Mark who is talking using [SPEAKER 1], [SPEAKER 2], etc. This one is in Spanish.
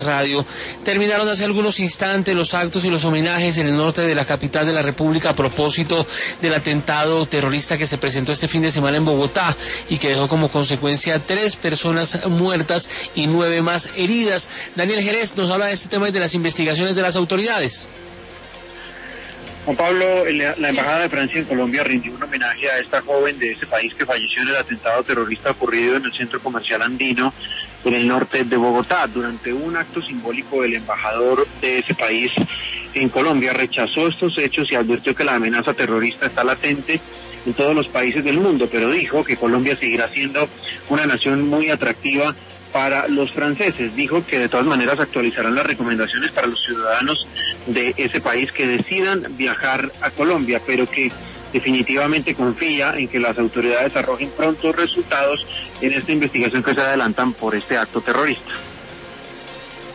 [SPEAKER 1] Radio. Terminaron hace algunos instantes los actos y los homenajes en el norte de la capital de la República a propósito del atentado terrorista que se presentó este fin de semana en Bogotá y que dejó como consecuencia 3 personas muertas y 9 más heridas. Daniel Jerez nos habla de este tema y de las investigaciones de las autoridades.
[SPEAKER 2] Juan Pablo, la Embajada de Francia en Colombia rindió un homenaje a esta joven de ese país que falleció en el atentado terrorista ocurrido en el centro comercial andino en el norte de Bogotá. Durante un acto simbólico, el embajador de ese país en Colombia rechazó estos hechos y advirtió que la amenaza terrorista está latente en todos los países del mundo, pero dijo que Colombia seguirá siendo una nación muy atractiva para los franceses. Dijo que de todas maneras actualizarán las recomendaciones para los ciudadanos de ese país que decidan viajar a Colombia, pero que definitivamente confía en que las autoridades arrojen prontos resultados en esta investigación que se adelantan por este acto terrorista.